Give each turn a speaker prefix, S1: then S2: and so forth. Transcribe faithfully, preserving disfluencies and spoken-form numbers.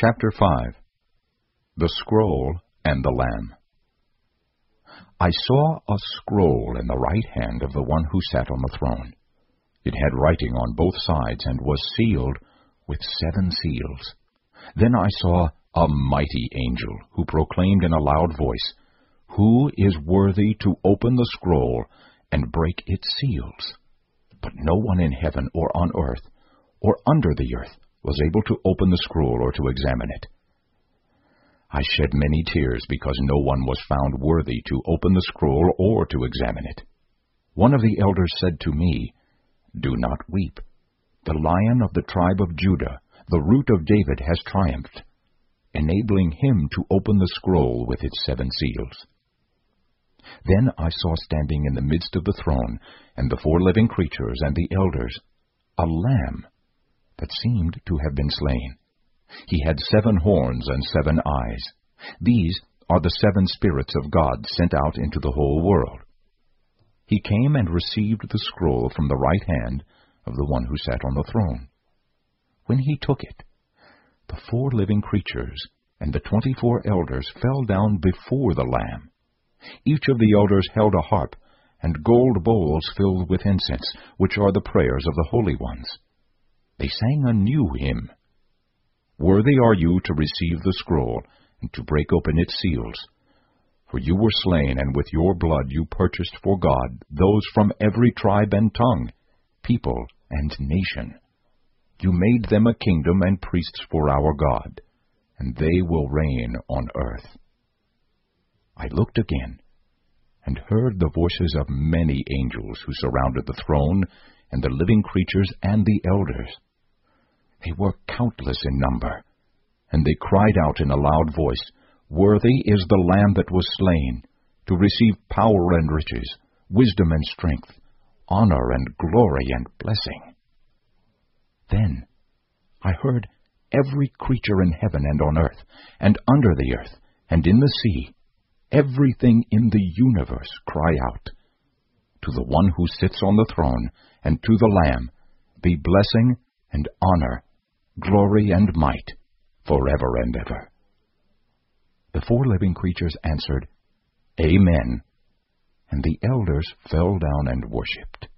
S1: Chapter five. The Scroll and the Lamb. I saw a scroll in the right hand of the one who sat on the throne. It had writing on both sides and was sealed with seven seals. Then I saw a mighty angel who proclaimed in a loud voice, "Who is worthy to open the scroll and break its seals?" But no one in heaven or on earth or under the earth was able to open the scroll or to examine it. I shed many tears because no one was found worthy to open the scroll or to examine it. One of the elders said to me, "Do not weep. The Lion of the tribe of Judah, the Root of David, has triumphed, enabling him to open the scroll with its seven seals." Then I saw standing in the midst of the throne and the four living creatures and the elders a lamb that seemed to have been slain. He had seven horns and seven eyes. These are the seven spirits of God sent out into the whole world. He came and received the scroll from the right hand of the one who sat on the throne. When he took it, the four living creatures and the twenty-four elders fell down before the Lamb. Each of the elders held a harp and gold bowls filled with incense, which are the prayers of the holy ones. They sang a new hymn. "Worthy are you to receive the scroll and to break open its seals. For you were slain, and with your blood you purchased for God those from every tribe and tongue, people and nation. You made them a kingdom and priests for our God, and they will reign on earth." I looked again and heard the voices of many angels who surrounded the throne and the living creatures and the elders. They were countless in number, and they cried out in a loud voice, "Worthy is the Lamb that was slain, to receive power and riches, wisdom and strength, honor and glory and blessing." Then I heard every creature in heaven and on earth, and under the earth, and in the sea, everything in the universe cry out, "To the one who sits on the throne, and to the Lamb, be blessing and honor, glory and might, forever and ever." The four living creatures answered, "Amen," and the elders fell down and worshipped.